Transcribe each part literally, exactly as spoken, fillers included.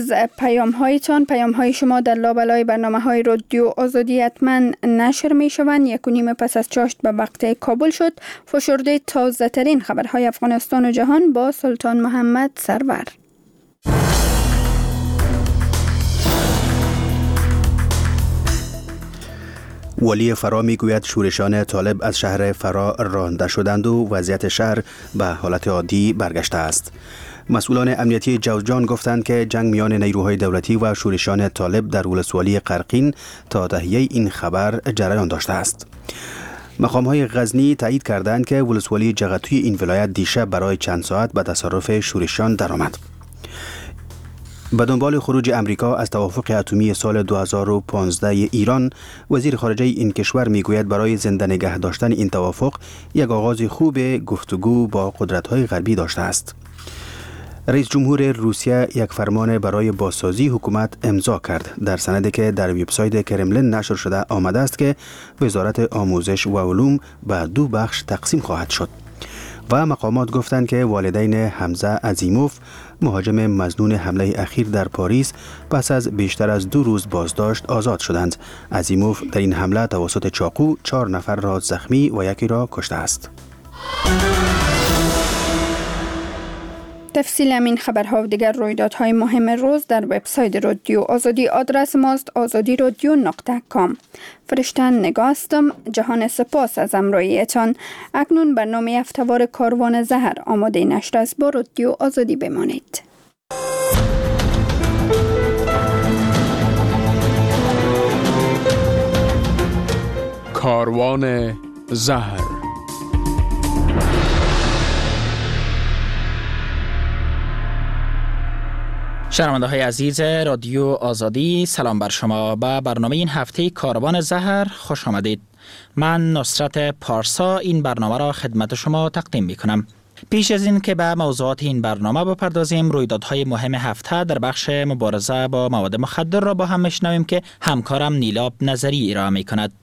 پیام هایتان پیام های شما در لابلای برنامه های رادیو آزادی حتما نشر می شوند. یک و نیم پس از چاشت به وقت کابل شد. فشرده تازه ترین خبرهای افغانستان و جهان با سلطان محمد سرور. ولی فرا میگوید شورشان طالب از شهر فرا رانده شدند و وضعیت شهر به حالت عادی برگشته است. مسئولان امنیتی جوزجان گفتند که جنگ میان نیروهای دولتی و شورشان طالب در ولسوالی قرقین تا تهیه این خبر جریان داشته است. مقام‌های غزنی تایید کردند که ولسوالی جغتوی این ولایت دیشب برای چند ساعت به تصرف شورشان درآمد. به دنبال خروج امریکا از توافق اتمی سال دو هزار و پانزده ایران، وزیر خارجه این کشور میگوید برای زنده نگه داشتن این توافق یک آغاز خوب گفتگو با قدرت‌های غربی داشته است. رئیس جمهور روسیه یک فرمان برای بازسازی حکومت امضا کرد. در سندی که در وبسایت کرملین نشر شده آمده است که وزارت آموزش و علوم به دو بخش تقسیم خواهد شد. و مقامات گفتند که والدین حمزه عظیموف، مهاجم مظنون حمله اخیر در پاریس، پس از بیشتر از دو روز بازداشت آزاد شدند. عظیموف در این حمله توسط چاقو چهار نفر را زخمی و یکی را کشته است. تفصیل همین خبرها و دیگر رویدادهای مهم روز در وبسایت رادیو آزادی. آدرس ماست آزادی رادیو نقطه کام. فرشتن نگاستم. جهان سپاس از همراهیتان. اکنون برنامه هفته‌وار کاروان زهر آماده نشر است. با رادیو آزادی بمانید. کاروان زهر. شنونده های عزیز رادیو آزادی، سلام بر شما. به برنامه این هفته کاروان زهر خوش آمدید. من نصرت پارسا این برنامه را خدمت شما تقدیم می کنم. پیش از این که به موضوعات این برنامه بپردازیم، رویدادهای مهم هفته در بخش مبارزه با مواد مخدر را با هم میشنویم که همکارم نیلاب نظری ارائه می کند.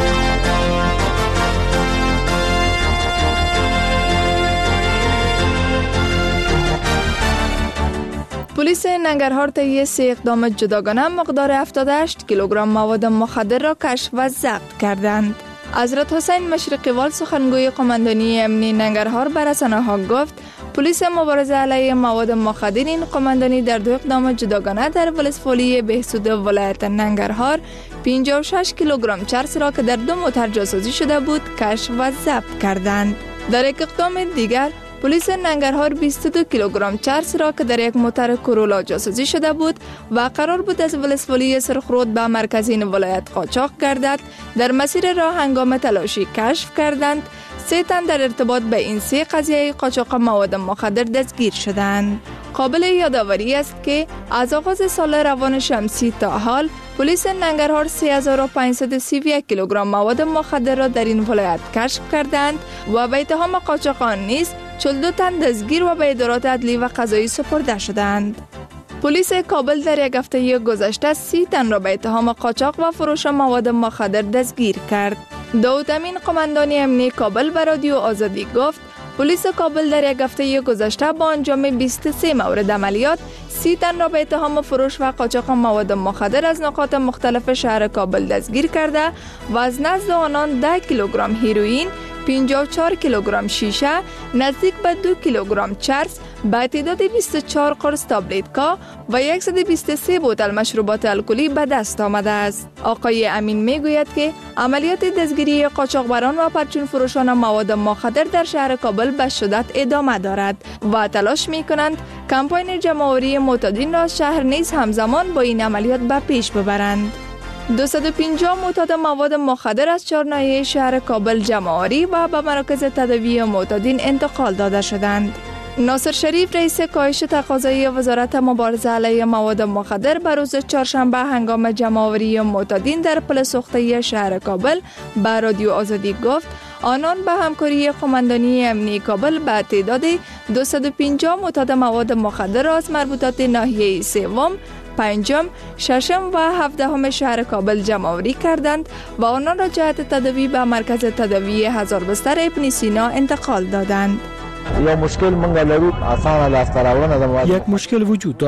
پلیس ننگرهار طی سه اقدام جداگانه مقدار هفتاد و هشت کیلوگرم مواد مخدر را کشف و ضبط کردند. حضرت حسین مشرقی وال سخنگوی قماندانی امنی ننگرهار به رسانه‌ها گفت پلیس مبارزه علیه مواد مخدر این قماندانی در دو اقدام جداگانه در ولسوالی بهسود ولایت ننگرهار پنجاه و شش کیلوگرم چرس را که در دو موتر جاسازی شده بود کشف و ضبط کردند. در یک اقدام دیگر پلیس ننگرهار بیست و دو کیلوگرم چرس را که در یک موتر کورولا جاسازی شده بود و قرار بود از ولسوالی سرخرود به مرکز این ولایت قاچاق گردد، در مسیر راه هنگام تلاشی کشف کردند. سه تن در ارتباط به این سه قضیه قاچاق مواد مخدر دستگیر شدند. قابل یادآوری است که از آغاز سال روان شمسی تا حال پلیس ننگرهار سه هزار و پانصد و سی و یک کیلوگرم مواد مخدر را در این ولایت کشف کردند و به اتهام قاچاق آن نیز چهل و دو تن دستگیر و به ادارات عدلی و قضایی سپرده شدند. پلیس کابل در یک هفته گذشته سی تن را به اتهام قاچاق و فروش مواد مخدر دستگیر کرد. داود امین قماندانی امنی کابل به رادیو آزادی گفت پلیس کابل در یک هفته گذشته با انجام بیست و سه مورد عملیات سی تن را به اتهام فروش و قاچاق مواد مخدر از نقاط مختلف شهر کابل دستگیر کرده و از نزد آنان ده کیلوگرم هیروئین، پنجاه و چهار کیلوگرم شیشه، نزدیک به دو کیلوگرم چرس، به تعداد بیست و چهار قرص تابلتکا و صد و بیست و سه بوتل مشروبات الکلی به دست آمده است. آقای امین میگوید که عملیات دستگیری قاچاقبران و پرچون فروشان مواد مخدر در شهر کابل به شدت ادامه دارد و تلاش می کنند کمپاین جمع‌آوری معتادین را شهر نیز همزمان با این عملیات به پیش ببرند. دویست و پنجاه معتاد مواد مخدر از چهار ناحیه شهر کابل جمع‌آوری و به مراکز تداوی معتادین انتقال داده شدند. ناصر شریف رئیس کاهش تقاضای وزارت مبارزه علیه مواد مخدر به روز چهارشنبه هنگام جمع‌آوری معتادین در پل سوخته شهر کابل به رادیو آزادی گفت آنان به همکاری قماندانی امنی کابل به تعداد دویست و پنجاه معتاد مواد مخدر از مربوطات ناحیه سوم، پنجم، ششم و هفدهم شهر کابل جمع‌آوری کردند و آنان را جهت تداوی به مرکز تداوی هزار بستر ابن سینا انتقال دادند. یا مشکل منگلاری آسان لاستراون یک مشکل وجود دارد.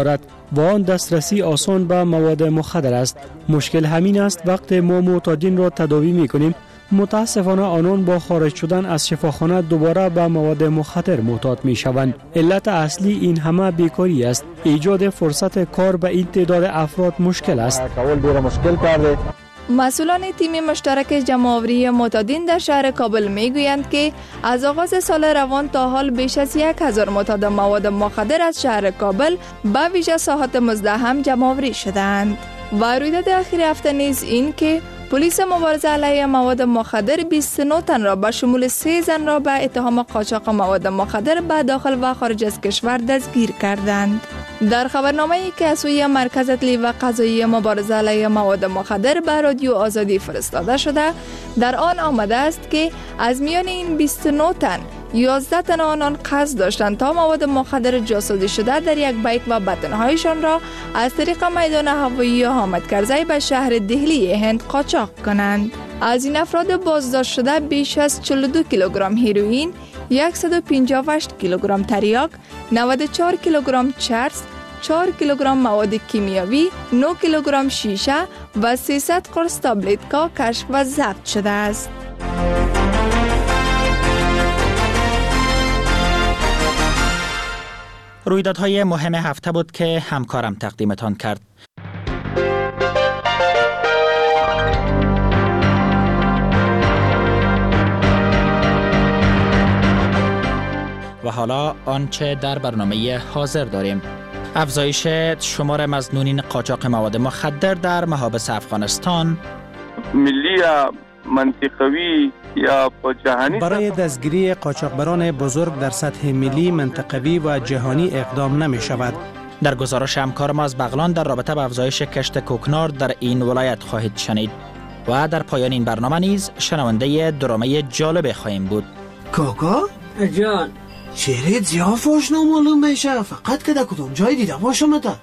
و آن دسترسی آسان به مواد مخدر است. مشکل همین است وقتی ما معتادین را تداوی می‌کنیم، متاسفانه آنان با خارج شدن از شفاخانه دوباره به مواد مخدر معتاد می‌شوند. علت اصلی این همه بیکاری است. ایجاد فرصت کار به این تعداد افراد مشکل است. مسئولان تیم مشترک جمع‌آوری معتادین در شهر کابل میگویند که از آغاز سال روان تا حال بیش از یک هزار معتاد مواد مخدر از شهر کابل به ویژه ساحات مزدحم جمع‌آوری شدند. و رویداد اخیر هفته نیز این که پلیس مبارزه علیه مواد مخدر بیست و نه تن را به شمول سه زن را به اتهام قاچاق مواد مخدر به داخل و خارج از کشور دستگیر کردند. در خبرنامه‌ای که از سوی مرکز اطلاعی و قضایی مبارزه علیه مواد مخدر به رادیو آزادی فرستاده شده، در آن آمده است که از میان این بیست و نه تن یازده تن آنان قصد داشتند تا مواد مخدر جاسازی شده در یک بیک و بطنهایشان را از طریق میدان هوایی حامد کرزی به شهر دهلی هند قاچاق کنند. از این افراد بازداشت شده بیش از چهل و دو کیلوگرم هیروئین، صد و پنجاه و هشت کیلوگرم تریاک، نود و چهار کیلوگرم چرس، چهار کیلوگرم مواد کیمیاوی، نه کیلوگرم شیشه و سیصد قرص تابلت‌ها کشف و ضبط شده است. رویدادهای مهم هفته بود که همکارم تقدیمتان کرد. و حالا آنچه در برنامه حاضر داریم: افزایش شمار مظنونین قاچاق مواد مخدر در محابس افغانستان، ملی منطقوی یا جهانی برای دستگیری قاچاقبران بزرگ در سطح ملی، منطقوی و جهانی اقدام نمی شود. در گزارش همکار ما از بغلان در رابطه با افزایش کشت کوکنار در این ولایت خواهید شنید. و در پایان این برنامه نیز شنونده درامه جالب خواهیم بود. کاکا جان، چهره زیاف آشنا معلوم میشه، فقط که در کدوم جای دیده باشم تا.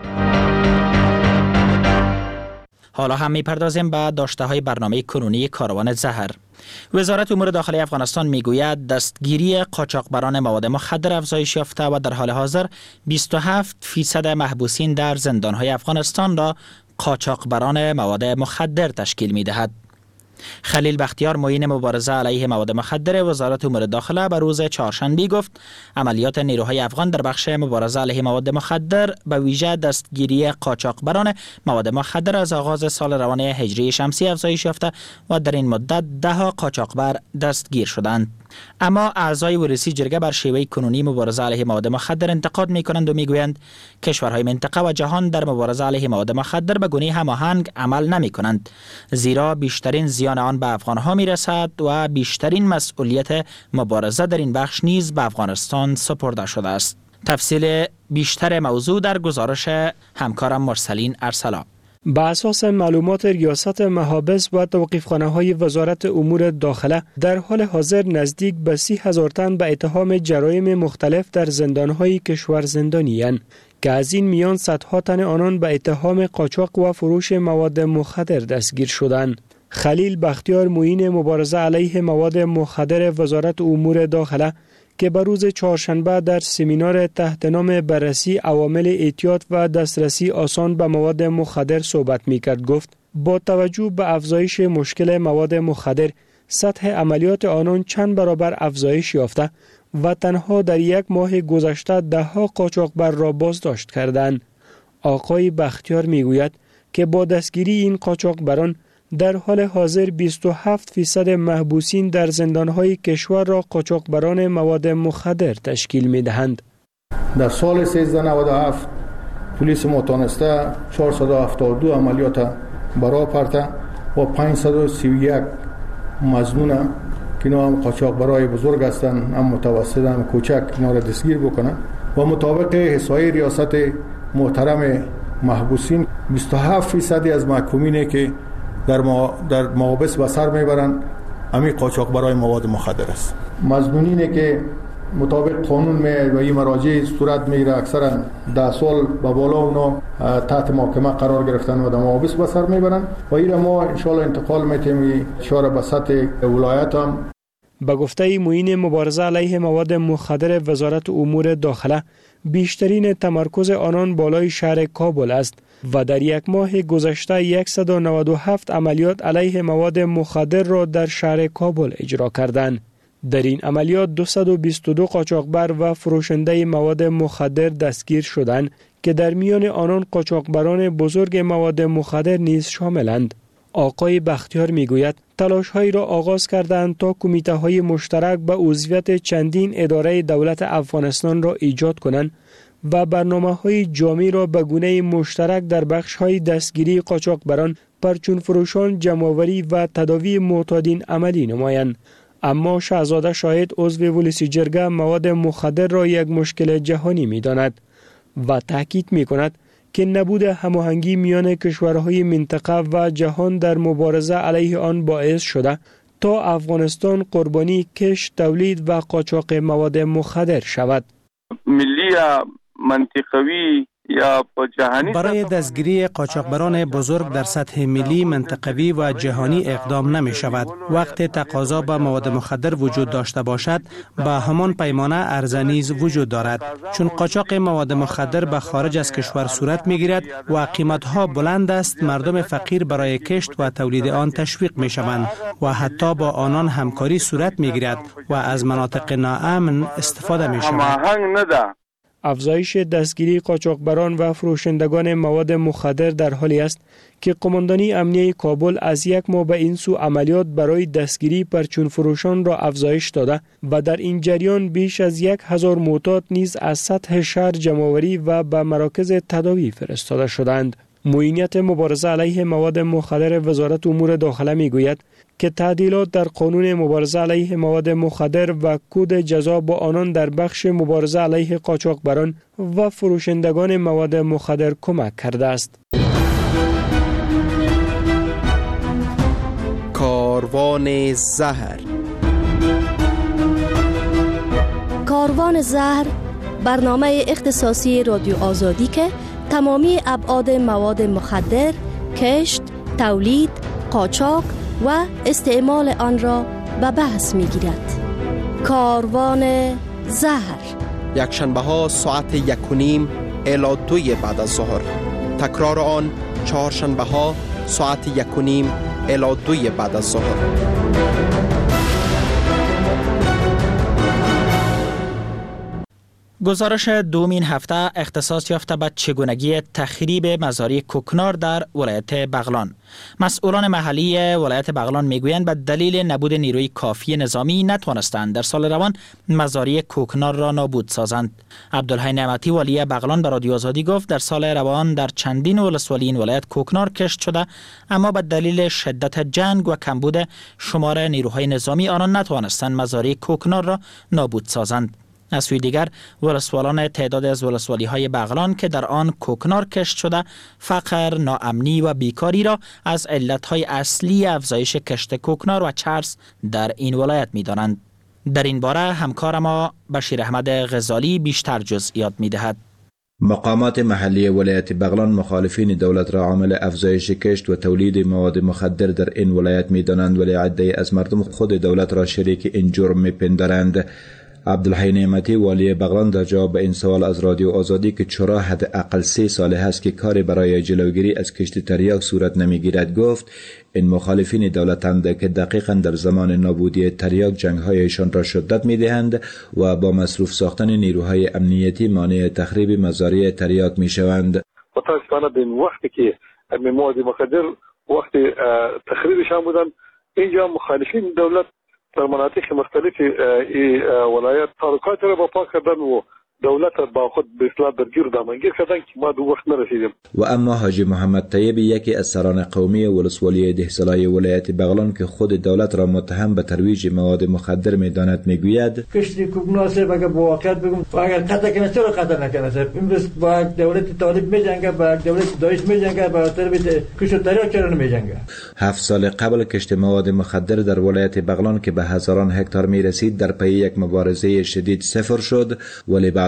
حالا هم میپردازیم به داشته های برنامه کنونی کاروان زهر. وزارت امور داخلی افغانستان میگوید دستگیری قاچاقبران مواد مخدر افزایش یافته و در حال حاضر بیست و هفت فیصد محبوسین در زندانهای افغانستان را قاچاقبران مواد مخدر تشکیل میدهد. خلیل بختیار، معین مبارزه علیه مواد مخدر وزارت امور داخله به روز چهارشنبه گفت عملیات نیروهای افغان در بخش مبارزه علیه مواد مخدر به ویژه دستگیری قاچاقبران مواد مخدر از آغاز سال روان هجری شمسی افزایش یافته و در این مدت ده ها قاچاقبر دستگیر شدند. اما اعضای ورسی جرگه بر شیوه کنونی مبارزه علیه مواد مخدر انتقاد می‌کنند و می‌گویند کشورهای منطقه و جهان در مبارزه علیه مواد مخدر به گونه هماهنگ عمل نمی‌کنند، زیرا بیشترین زیان آن به افغان‌ها می‌رسد و بیشترین مسئولیت مبارزه در این بخش نیز به افغانستان سپرده شده است. تفصیل بیشتر موضوع در گزارش همکارم مرسلین ارسلا. بر اساس معلومات ریاست محابس و توقیفخانه‌های وزارت امور داخله، در حال حاضر نزدیک به سی هزار تن به اتهام جرایم مختلف در زندان‌های کشور زندانی‌اند که از این میان صدها تن آنان به اتهام قاچاق و فروش مواد مخدر دستگیر شدند. خلیل بختیار، معین مبارزه علیه مواد مخدر وزارت امور داخله که به روز چهارشنبه در سمینار تحت نام بررسی عوامل اعتیاد و دسترسی آسان به مواد مخدر صحبت می‌کرد، گفت با توجه به افزایش مشکل مواد مخدر، سطح عملیات آنان چند برابر افزایش یافته و تنها در یک ماه گذشته ده ها قاچاقبر را بازداشت کردند. آقای بختیار میگوید که با دستگیری این قاچاقبران در حال حاضر بیست و هفت فیصد محبوسین در زندانهای کشور را قاچاقبران مواد مخدر تشکیل می دهند. در سال سیزده نود و هفت پلیس ما تانسته چهارصد و هفتاد و دو عملیات برا پرته و پانصد و سی و یک مظنون که اینا هم قاچاقبرای بزرگ هستند، هم متوسط هم کوچک، اینا را دستگیر بکنند و مطابق احصای ریاست محترم محبوسین بیست و هفت فیصدی از محکومینه که در ما در محابس به سر میبرند همین قاچاقبرای مواد مخدر است. مظنونینه که مطابق قانون می و این مراجع صورت میگیره اکثرا ده سال به بالا اونا تحت محاکمه قرار گرفتن و در محابس به سر میبرند و این ما ان شاء الله انتقال میتیم اشاره به سطح ولایت هم. به گفته معین مبارزه علیه مواد مخدر وزارت امور داخله، بیشترین تمرکز آنان بالای شهر کابل است و در یک ماه گذشته صد و نود و هفت عملیات علیه مواد مخدر را در شهر کابل اجرا کردند. در این عملیات دویست و بیست و دو قاچاقبر و فروشنده مواد مخدر دستگیر شدند که در میان آنان قاچاقبران بزرگ مواد مخدر نیز شاملند. آقای بختیار میگوید تلاش‌هایی را آغاز کردند تا کمیته‌های مشترک به عضویت چندین اداره دولت افغانستان را ایجاد کنند و برنامه‌های جامع را به گونه مشترک در بخش‌های دستگیری قاچاقبران، پرچون فروشان، جمع‌آوری و تداوی معتادین عملی نمایند. اما شهزاده شاهد عضو ولسی جرگه مواد مخدر را یک مشکل جهانی می‌داند و تاکید می‌کند که نبود هماهنگی میان کشورهای منطقه و جهان در مبارزه علیه آن باعث شده تا افغانستان قربانی کشت، تولید و قاچاق مواد مخدر شود. ملی منطقوی یا جهانی برای دستگیری قاچاقبران بزرگ در سطح ملی، منطقوی و جهانی اقدام نمی شود. وقت تقاضا به مواد مخدر وجود داشته باشد، به همان پیمانه عرضه نیز وجود دارد. چون قاچاق مواد مخدر به خارج از کشور صورت می گیرد و قیمتها بلند است، مردم فقیر برای کشت و تولید آن تشویق می شوند و حتی با آنان همکاری صورت می گیرد و از مناطق ناامن استفاده می شود. افزایش دستگیری قاچاقبران و فروشندگان مواد مخدر در حالی است که قماندانی امنیه کابل از یک ماه به این سو عملیات برای دستگیری پرچون فروشان را افزایش داده و در این جریان بیش از یک هزار معتاد نیز از سطح شهر جمع‌آوری و به مراکز تداوی فرستاده شدند. معینیت مبارزه علیه مواد مخدر وزارت امور داخله میگوید که تعدیلات در قانون مبارزه علیه مواد مخدر و کد جزا با آنان در بخش مبارزه علیه قاچاقبران و فروشندگان مواد مخدر کمک کرده است. کاروان زهر. کاروان زهر برنامه اختصاصی رادیو آزادی که تمامی ابعاد مواد مخدر، کشت، تولید، قاچاق و استعمال آن را به بحث می گیرد. کاروان زهر یک شنبه ها ساعت یک و نیم الی دوی بعد از ظهر. تکرار آن چهار شنبه ها ساعت یک و نیم الی دوی بعد از ظهر. گزارش دومین هفته اختصاص یافته به چگونگی تخریب مزاری کوکنار در ولایت بغلان. مسئولان محلی ولایت بغلان میگویند به دلیل نبود نیروی کافی نظامی نتوانستند در سال روان مزاری کوکنار را نابود سازند. عبدالحی نعمتی والی بغلان به رادیو آزادی گفت در سال روان در چندین ولسوالی این ولایت کوکنار کشت شده، اما به دلیل شدت جنگ و کمبود شمار نیروهای نظامی آنان نتوانستند مزاری کوکنار را نابود سازند. از سوی دیگر ولسوالان تعداد از ولسوالی های بغلان که در آن کوکنار کشت شده فقر، ناامنی و بیکاری را از علتهای اصلی افزایش کشت کوکنار و چرس در این ولایت می دانند. در این باره همکار ما بشیر احمد غزالی بیشتر جزئیات می دهد. مقامات محلی ولایت بغلان مخالفین دولت را عامل افزایش کشت و تولید مواد مخدر در این ولایت می دانند، ولی عده‌ای از مردم خود دولت را شریک این جرم می پندارند. عبدالحی نعمتی والی بغلان در جواب به این سوال از رادیو آزادی که چرا حداقل سه ساله هست که کاری برای جلوگیری از کشت تریاک صورت نمیگیرد گفت این مخالفین دولتند که دقیقاً در زمان نابودی تریاک جنگ‌هایشان را شدت می‌دهند و با مصروف ساختن نیروهای امنیتی مانع تخریب مزارع تریاک می‌شوند. متأسفانه به وقتی که مواد مخدر وقتی تخریبشان بودن، اینجا مخالفین دولت در مناطق مختلف ولایت تحرکات را برپا کردن و دولت با خود به اصطلاح درگیر و دامنگیر کردن که ما دو وقت نرسیدیم. و اما حاجی محمد طیبی یکی از سران قومی ولسوالی دهسالای ولایت بغلان که خود دولت را متهم به ترویج مواد مخدر می‌داند میگوید کشتی کوکناسه اگر با واقعیت بگم و اگر قطع کنه چرا قطع نکنه؟ امروز با دولت طالب می‌جنگه، با دولت داعش می‌جنگه، با طرف کشت تریاک چرا نمی‌جنگه؟ هفت سال قبل کشت مواد مخدر در ولایت بغلان که به هزاران هکتار می‌رسید در پی یک مبارزه شدید صفر شد، ولی بعد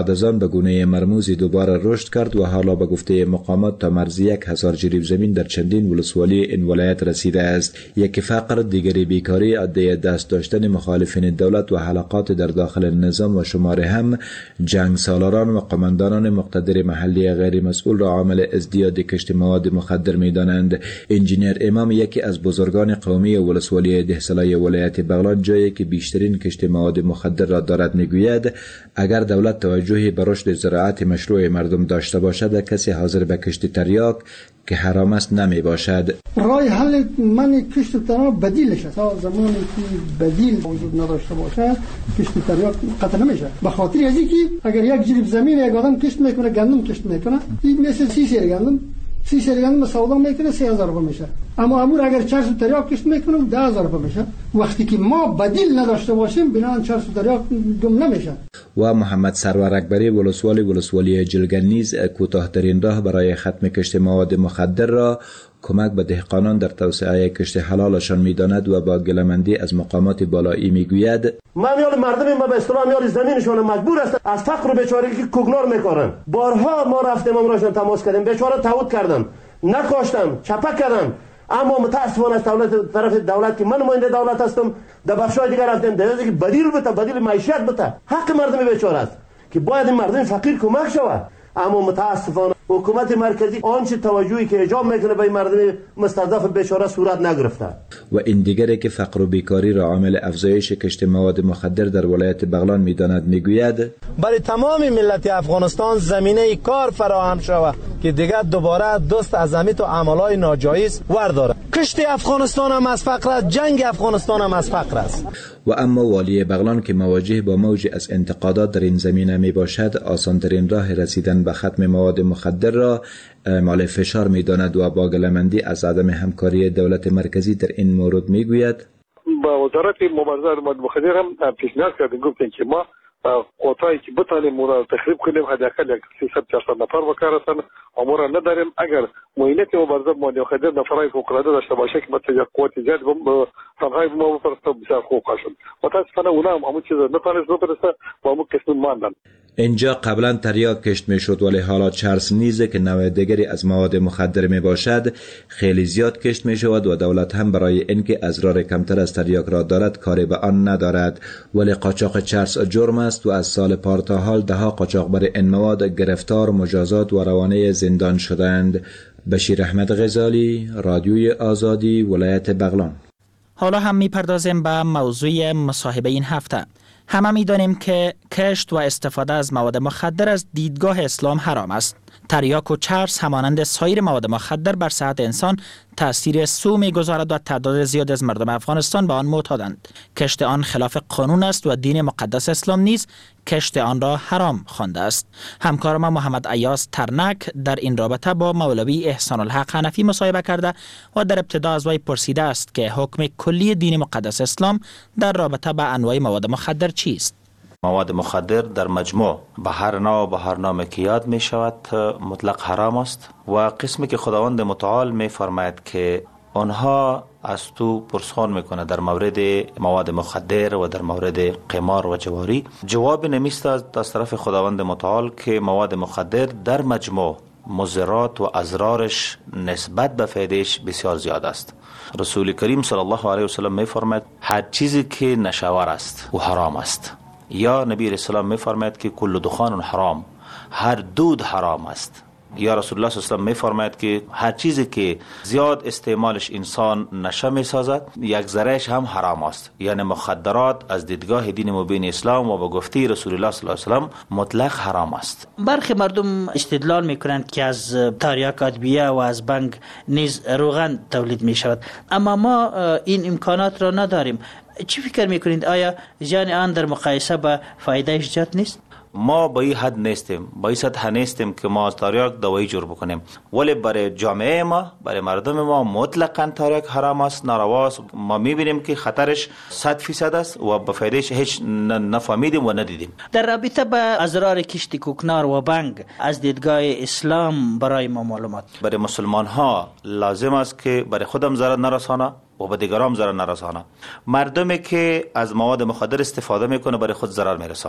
بعد از آن به گونه مرموزی دوباره رشد کرد و حالا به گفته مقامات تا مرز یک هزار جریب زمین در چندین ولسوالی این ولایت رسیده است. یکی فقر، دیگری بیکاری، عده دست داشتن مخالفین دولت و حلقات در داخل نظام و شمار هم جنگ سالاران و قماندانان مقتدر محلی غیر مسئول را عامل ازدیاد کشت مواد مخدر می دانند. انجینیر امام، یکی از بزرگان قومی ولسوالی دهسلای ولایت بغلان، جایی که بیشترین کشت مواد مخدر را دارد، میگوید اگر دولت توجهی به رشد زراعت مشروع مردم داشته باشد، کسی حاضر به کشت تریاک که حرام است نمی باشد. رای حل من کشت تریاک بدیلش است. تا زمانی که بدیل وجود نداشته باشه کشت تریاک قطع نمیشه. به خاطر از اینکه اگر یک جریب زمین یک آدم کشت میکنه، گندم کشت میکنه، این مثل سی سیر گندم سی سیر گندم سودا میکنه سه هزار روپیه میشه. اما امور اگر چهارصد تریاک کشت میکنه ده هزار روپیه میشه. وقتی که ما بدیل نداشته باشیم بنابراین چهارصد تریاک گم نمیشه. و محمد سرور اکبری، ولسوالی ولسوالی جلگن، نیز کوتاه‌ترین راه برای ختم کشت مواد مخدر را کمک به دهقانان در توسعه کشت حلالشان می‌داند و با گله‌مندی از مقامات بالایی میگوید من میال مردم ما به اصطلاح میال زمینشون مجبور است از فقر و بیچارگی که کوگنار میکنن. بارها ما رفتیم امراشون تماس کردیم، بیچاره تعهد کردم، نکاشتم، چپک کردم، اما متاسفانه از دولت طرف دولت که من نماینده دولت هستم در بخشای دیگر رفتیم دیدیم که بدیل بده، بدیل معیشت بده، حق مردم بیچاره است که باید این مردم فقیر کمک شود. اما متاسفانه حکومت مرکزی آنچه توجهی که ایجاب میکنه به مردم مستضعف بیچاره صورت نگرفته. و این دیگری که فقر و بیکاری را عامل افزایش کشت مواد مخدر در ولایت بغلان میداند میگوید برای تمام ملت افغانستان زمینه کار فراهم شود که دیگر دوباره دست از امیت و عملهای ناجایز ورداره. کشت افغانستان هم از فقر است، جنگ افغانستان هم از فقر است. و اما والی بغلان که مواجه با موج از انتقادات در این زمینه می باشد، آسانترین راه رسیدن به ختم مواد مخدر را اعمال فشار می داند و با گله‌مندی از عدم همکاری دولت مرکزی در این مورد می گوید با وزارت مبارزه مواد مخدر هم پیشنهاد کردیم، گفتیم که ما قوتایی که بتانیم مرا تخریب کنیم حداقل یک سیصد چهارصد نفر بکار هستن، امورا نداریم. اگر معینت مبارزه مواد مخدر نفرای فوق‌العاده داشته باشه که مثلا یک قوت زیاد تنهایی ما بفرسته بسیار خوب خواهد. متاسفانه اونا هم همون چیز نتونست بفرسته و همون قسم ماندن. اینجا قبلا تریاک کشت می شد ولی حالا چرس نیز که نوع دیگری از مواد مخدر می باشد خیلی زیاد کشت می شود و دولت هم برای اینکه ازرار کمتر از تریاک را دارد کاری به آن ندارد. ولی قاچاق چرس جرم است و از سال پار تا حال ده ها قاچاقبر این مواد گرفتار، مجازات و روانه زندان شدند. بشیر احمد غزالی، رادیوی آزادی، ولایت بغلان. حالا هم میپردازیم به موضوع مصاحبه این هفته. همه میدانیم که کشت و استفاده از مواد مخدر از دیدگاه اسلام حرام است. تریاک و چرس همانند سایر مواد مخدر بر صحت انسان تأثیر سو می‌گذارد و تعداد زیاد از مردم افغانستان به آن معتادند. کشت آن خلاف قانون است و دین مقدس اسلام نیز کشت آن را حرام خوانده است. همکار ما محمد ایاز ترنک در این رابطه با مولوی احسان الحق حنفی مصاحبه کرده و در ابتدا از وی پرسیده است که حکم کلی دین مقدس اسلام در رابطه با انواع مواد مخدر چیست؟ مواد مخدر در مجموع به هر نوع و به هر نام که یاد می شود مطلق حرام است و قسمی که خداوند متعال می فرماید که آنها از تو پرسخان میکنه در مورد مواد مخدر و در مورد قمار و جواری، جواب نمیست از طرف خداوند متعال که مواد مخدر در مجموع مضرات و اضرارش نسبت به فایدهش بسیار زیاد است. رسول کریم صلی الله علیه و سلم می فرماید هر چیزی که نشاور است و حرام است. یا نبی رسول الله می فرماید که کل دخان حرام، هر دود حرام است. یا رسول الله صلی الله علیه و سلم می فرماید که هر چیزی که زیاد استعمالش انسان نشه می سازد یک ذرهش هم حرام است. یعنی مخدرات از دیدگاه دین مبین اسلام و با گفته رسول الله صلی الله علیه و سلم مطلق حرام است. برخی مردم استدلال می کنند که از تریاک ادویه و از بنگ نیز روغن تولید می شود، اما ما این امکانات را نداریم. چی فکر می کنید؟ آیا زیان آن در مقایسه با فایدهش زیاد نیست؟ ما به این حد نیستیم، به این سطح نیستیم که ما از تریاک دوایی جور بکنیم، ولی برای جامعه ما، برای مردم ما مطلقاً تریاک حرام است، ناروا است. ما میبینیم که خطرش صد فیصد است و به فایدهش هیچ نفهمیدیم و ندیدیم. در رابطه با اضرار کشت کوکنار و بنگ از دیدگاه اسلام برای ما معلومات. برای مسلمان ها لازم است که برای خودم ضرر نرسانه و به دیگران هم ضرر نرسانه. مردمی که از مواد مخدر استفاده میکنه برای خود ضرر میرسانه.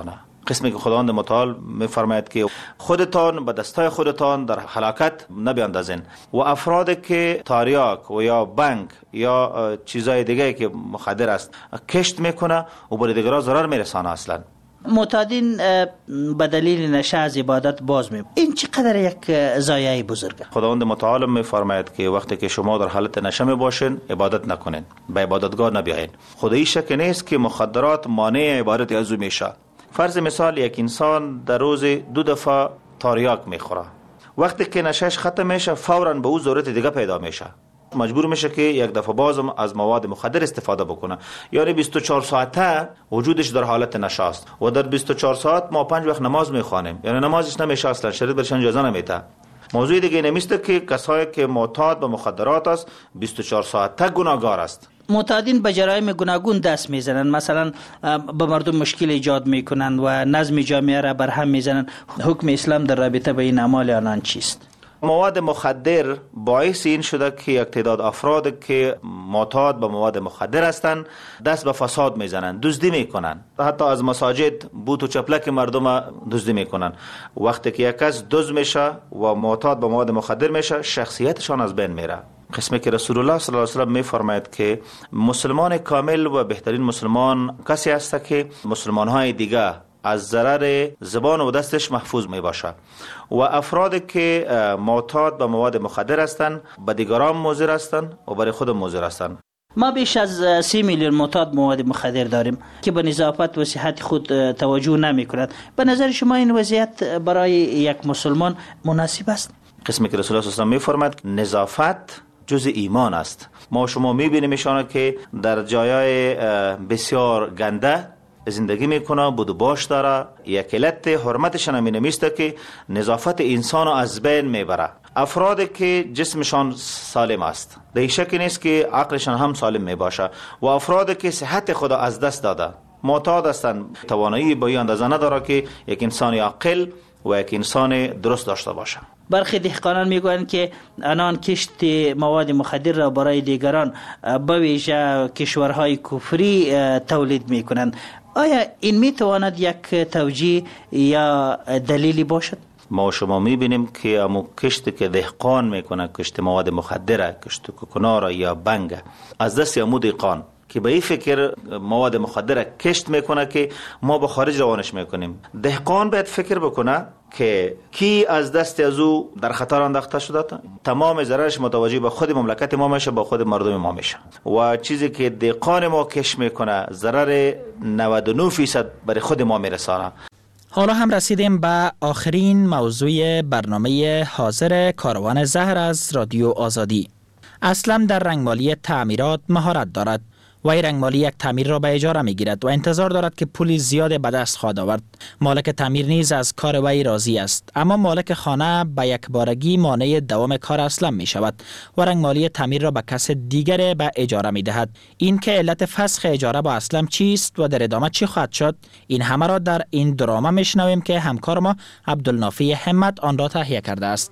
قسمی که خداوند متعال میفرماید که خودتان به دستای خودتان در هلاکت نبیاندازین و افرادی که تاریاک و یا بنگ یا چیزای دیگه که مخدر است کشت میکنه و بر دیگران ضرر میرسانه. اصلا معتادین به دلیل نشه از عبادت باز می این چقدر یک ضایعه بزرگه. خداوند متعال میفرماید که وقتی که شما در حالت نشه می باشین عبادت نکنین، به عبادتگاه نبیاین. خدایی شک نیست که مخدرات مانع عبادت از او میشه. فرض مثال یک انسان در روز دو دفعه تاریاک میخوره، وقتی که نشهش ختم میشه فوراً به او ضرورت دیگه پیدا میشه، مجبور میشه که یک دفعه بازم از مواد مخدر استفاده بکنه. یعنی بیست و چهار ساعته وجودش در حالت نشه است و در بیست و چهار ساعت ما پنج وقت نماز میخوانیم، یعنی نمازش نمیشه، اصلا شریعت برش اجازه نمیده. موضوع دیگه نمیسته که کسایی که معتاد به مخدرات است بیست و چهار ساعته گناهگار است. معتادین به جرایم گوناگون دست میزنن، مثلا به مردم مشکل ایجاد میکنن و نظم جامعه را بر هم میزنن. حکم اسلام در رابطه به این اعمال آنان چیست؟ مواد مخدر باعث این شده که یک تعداد افراد که معتاد به مواد مخدر هستند دست به فساد میزنن، دزدی میکنن، حتی از مساجد بوت و چپلک مردم دزدی میکنن. وقتی که یک کس دزد میشه و معتاد به مواد مخدر میشه شخصیتشان از بین میره. قسمی که رسول الله صلی الله علیه و سلم میفرماید که مسلمان کامل و بهترین مسلمان کسی است که مسلمان‌های دیگه از ضرر زبان و دستش محفوظ می باشه و افرادی که معتاد به مواد مخدر هستند به دیگران مضر هستند و برای خود مضر هستند. ما بیش از سی میلیون معتاد مواد مخدر داریم که به نظافت و صحت خود توجه نمی کنند. به نظر شما این وضعیت برای یک مسلمان مناسب است؟ قسمی که رسول الله صلی الله علیه و سلم میفرماید نظافت جز ایمان است. ما شما میبینیم ایشان که در جایای بسیار گنده زندگی میکنه، بدو باش داره. یک علت حرمتش همین میسته که نظافت انسان از بین میبره. افرادی که جسمشان سالم است در شک نیست که عقلشان هم سالم میباشه و افرادی که صحت خود از دست داده معتاد هستند، توانایی به این اندازه نداره که یک انسان عاقل و یک انسان درست داشته باشه. برخی دهقانان میگویند که آنان کشت مواد مخدر را برای دیگران به ویژه کشورهای کفری تولید میکنند. آیا این میتواند یک توجیه یا دلیلی باشد؟ ما شما میبینیم که امو کشت که دهقان میکنه، کشت مواد مخدره، کشت کوکنار یا بنگ، از دست امو دهقان که به این فکر مواد مخدره کشت میکنه که ما به خارج روانش میکنیم. دهقان باید فکر بکنه که کی از دست از او در خطر انداخته شده، تمام ضررش متوجه به خود مملکت ما میشه، به خود مردم ما میشه و چیزی که دهقان ما کشت میکنه ضرر نود و نه درصد برای خود ما میرسانه. حالا هم رسیدیم به آخرین موضوع برنامه حاضر کاروان زهر از رادیو آزادی. اسلم در رنگمالی تعمیرات مهارت دارد. وی رنگمالی یک تعمیر را به اجاره می گیرد و انتظار دارد که پولی زیاد به دست خواهد آورد. مالک تعمیر نیز از کار وی راضی است، اما مالک خانه به یک بارگی مانع دوام کار اسلم می شود و رنگمالی تعمیر را به کس دیگر به اجاره می دهد. این که علت فسخ اجاره با اسلم چیست و در ادامه چی خواهد شد، این همه را در این دراما می شنویم که همکار ما عبدالنافی همت آن را تهیه کرده است.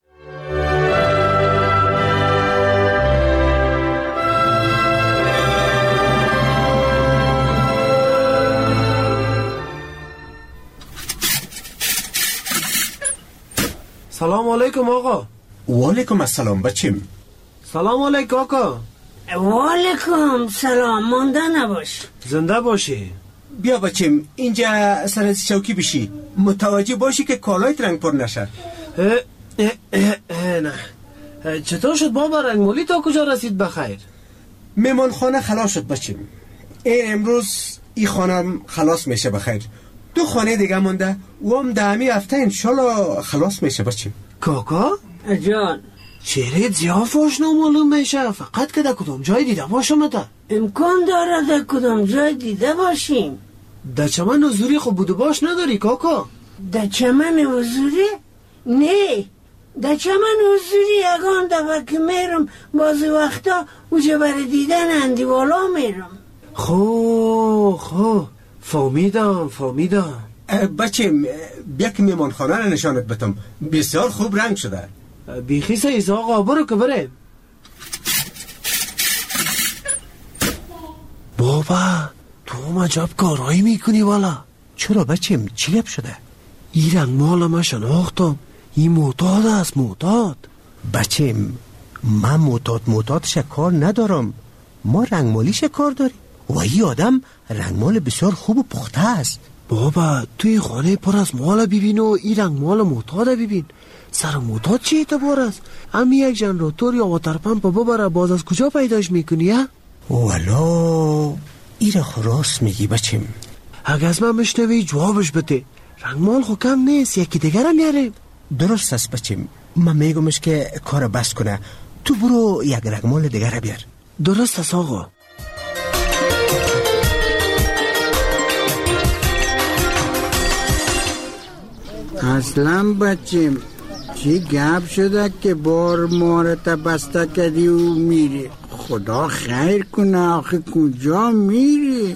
سلام علیکم آقا. و علیکم السلام بچیم. سلام علیکم آقا. و علیکم سلام، مانده نباش. زنده باشی. بیا بچیم اینجا سر از چوکی بشی، متوجه باشی که کالایت رنگ پر نشه. اه اه اه اه نه. چطور شد بابا رنگمالی تا کجا رسید بخیر؟ میمان خانه خلاص شد بچیم. این امروز این خانه خلاص میشه بخیر. دو خانه دیگه مونده و هم دهمی هفته انشالله خلاص میشه بچیم. کاکا؟ جان چهره زیافاش نامعلوم میشه، فقط که در کدام جای دیده باشم تا امکان داره در کدام جای دیده باشیم. در چمن حضوری خب بودو باش نداری کاکا؟ در چمن حضوری؟ نه، در چمن حضوری یگان دفعه که میرم بعضی وقتا اوجه برای دیدن اندیوالا میرم. خو خو فهمیدم فهمیدم. بچه بیا که میمان خانه رو نشانت بتم، بسیار خوب رنگ شده. بیخی سیز آقا، برو که بریم. بابا تو هم عجب کارهایی میکنی والا. چرا بچم چی گپ شده؟ این رنگ مال ما شناختم، این معتاد است معتاد. بچم من معتاد معتادش کار ندارم، ما رنگمالیش کار داریم و این آدم رنگمال بسیار خوب و پخته است. بابا توی خانه پر از مال ببین و این رنگمال معتاد ببین. سر معتاد چی اعتبار است؟ امی یک جنراتور یا واتر پمپ ببره باز از کجا پیداش میکنی ها؟ والا این را راست میگی بچم. اگه از من مشنوی جوابش بده. رنگمال خو کم نیست، یکی دیگر هم میاره. درست است بچم، من میگمش که کار بس کنه، تو برو یک رنگمال دیگر بیار. درست است آقا. اصلا بچم چی گپ شده که بار مارت بسته کردی و میری؟ خدا خیر کنه، آخه کجا میری؟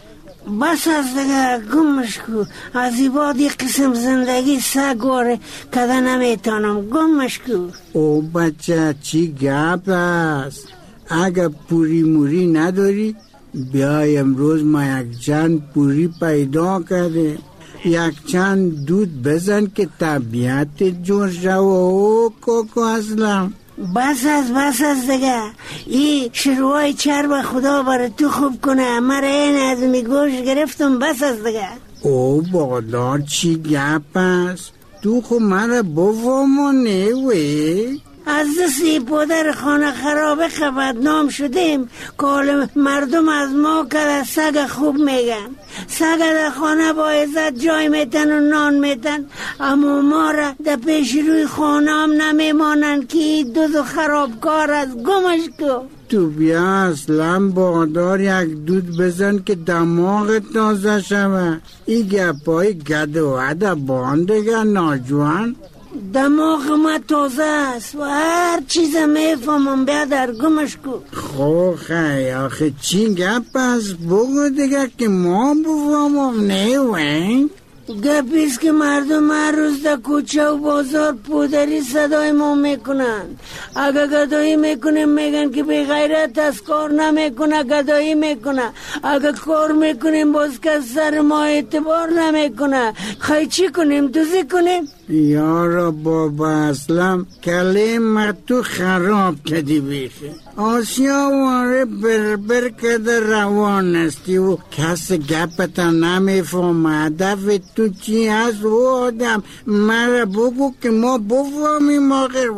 بس از دیگه گمش کو، از این بعد یک قسم زندگی سگواره کده نمیتانم، گمش کو. او بچه چی گپ است؟ اگه پوری موری نداری بیای امروز ما یک چند پوری پیدا کرده، یک چند دود بزن که طبیعت جور شو. او کوکو اصلا بس از بس از دیگه، این شروعای چرب خدا برای تو خوب کنه، مرا این از می گوش گرفتم. بس از دیگه. او بادار چی گپ است؟ تو خو مرا بفهمونه وی؟ از دستی پدر خانه خرابه بدنام شدیم، کال مردم از ما که سگ خوب میگن. سگ در خانه با عزت جای میتن و نان میتن، اما ما را در پیش روی خانه هم نمیمانن که دوز و خرابکار از گمش کو. تو بیا اصلا بادار یک دود بزن که دماغ تازه شوه. این گپای گد و عده باندگه ناجوان. دماغ ما تازه است و هر چیز میفهمم، بیا در گمش کو. خو خی آخه چی گپ است؟ بگو دیگه که ما بفهمم. نه وین گپیست که مردم هر روز در کوچه و بازار پودری صدای ما میکنن. اگه گدایی میکنیم میگن که بی غیرت از کار نمیکنه، گدایی میکنه. اگه کار میکنیم باز که سر ما اعتبار نمیکنه. خیلی چی کنیم؟ دوزی کنیم؟ یارا بابا اسلام کلیم تو خراب کدی بیخی. آسیا واره بربر کده روان استی و کس گپتا نمیفهم. هدف تو چی هست و آدم؟ مرا بگو که ما بفهمیم آخر.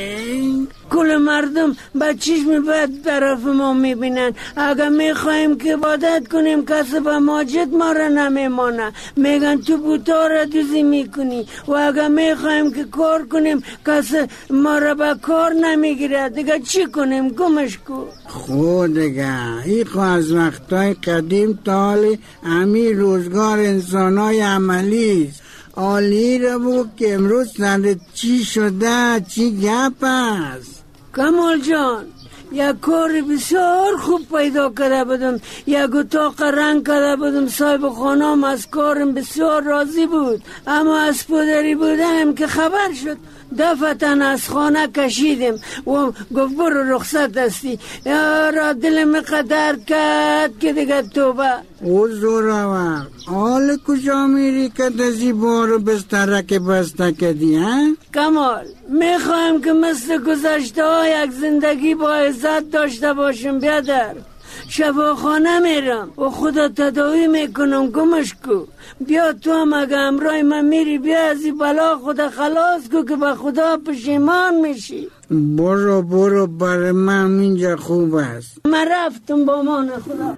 وین کل مردم با چشم بد طرف ما میبینن. اگه میخوایم که عبادت کنیم کسی به ماجد ما را نمیمانه، میگن تو بوتا را دوزی میکنی. و اگه میخوایم که کار کنیم کسی ما را به کار نمیگیره. دیگه چی کنیم؟ گمش کو. خود دیگه ای خو از وقتای قدیم تا حالی امی روزگار انسانای عملیست. آلی را بگو که امروز سر چی شده؟ چی گپ است؟ کمال جان یک کار بسیار خوب پیدا کرده بودم، یک اتاق رنگ کرده بودم. صاحب خانم از کارم بسیار راضی بود، اما از پدری بودنم که خبر شد دفتن از خانه کشیدم و گفت برو رخصت هستی. یارا دلم قدر کرد که دیگه توبه. او زورا حال کجا میری که دزی بارو بستره بسته کدی ها؟ کمال میخوایم که مثل گذشته ها یک زندگی با عزت داشته باشم. بیادر شفاخانه میرم و خدا تداوی میکنم. گمش کو. بیا تو هم اگه امرای من میری بیا از این بلا خدا خلاص کو که به خدا پشیمان میشی. برو برو برای من اینجا خوب است. من رفتم با مان خدا.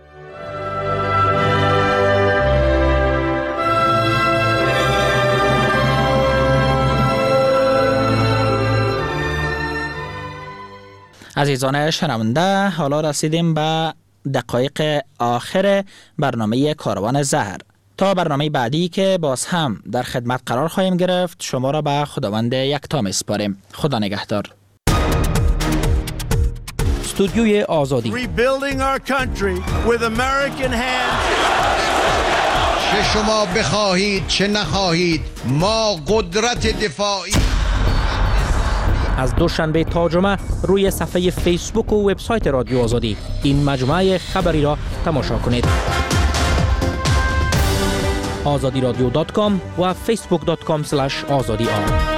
عزیزان شنونده، حالا رسیدیم به دقایق آخر برنامه کاروان زهر. تا برنامه بعدی که باز هم در خدمت قرار خواهیم گرفت، شما را به خداوند یکتا میسپاریم. خدا نگهدار. استودیوی آزادی. Rebuilding our country with American hands. چه شما بخواهید چه نخواهید ما قدرت دفاعی. از دوشنبه تا جمعه روی صفحه فیسبوک و وبسایت رادیو آزادی این مجموعه خبری را تماشا کنید. آزادی رادیو دات کام و فیسبوک دات کام سلش آزادی آر.